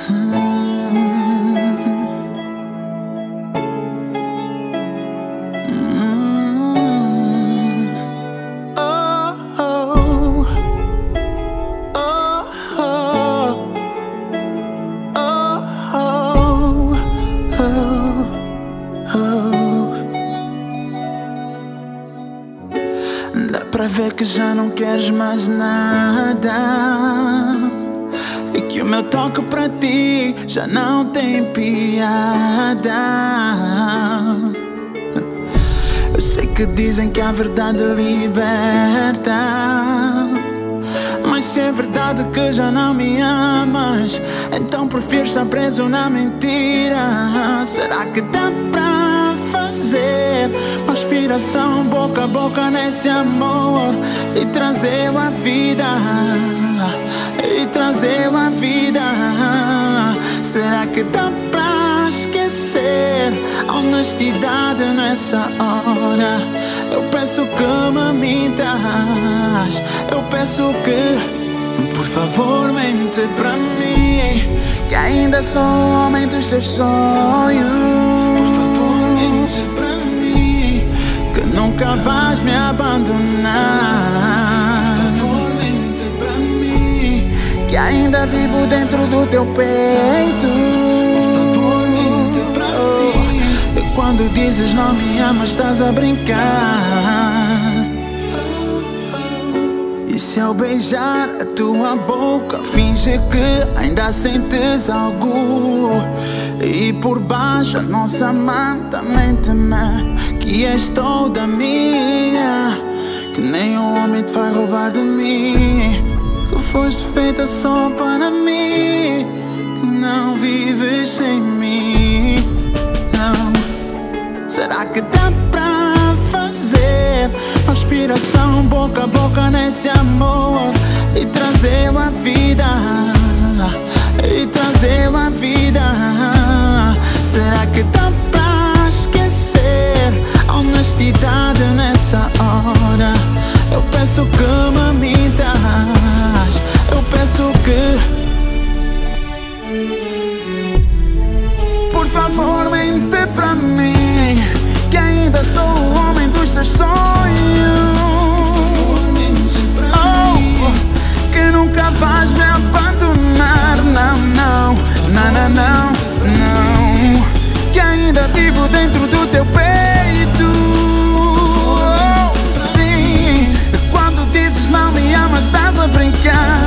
Dá pra ver que já não queres mais nada e que o meu toque pra ti já não tem piada. Eu sei que dizem que a verdade liberta, mas se é verdade que já não me amas, então prefiro estar preso na mentira. Será que dá pra fazer uma inspiração boca a boca nesse amor e trazê-lo à vida? E trazê-lo à vida. Será que dá pra esquecer a honestidade nessa hora? Eu peço que me mintas, eu peço que, por favor, mente pra mim, que ainda sou o homem dos seus sonhos. Por favor, mente pra mim, que nunca vais me abandonar. Por favor, mente pra mim, que ainda vivo dentro do teu peito. Por favor, mente pra mim, e quando dizes não me amas, estás a brincar. E se ao beijar a tua boca finge que ainda sentes algo, e por baixo a nossa manta mente-me que és toda minha, que nenhum homem te vai roubar de mim, que foste feita só para mim, que não vives sem mim, não. Será que dá pra fazer uma inspiração boca a boca nesse amor e trazê-lo à vida? E trazê-lo à vida. Será que dá pra esquecer a honestidade nessa hora? Eu peço que me mintas, eu peço que, por favor, mente pra mim, que ainda sou o homem dos teus sonhos. Oh, que nunca vais me abandonar. Não, não, não, não, não, não. Que ainda vivo dentro do teu peito. Oh, sim, quando dizes não me amas, estás a brincar.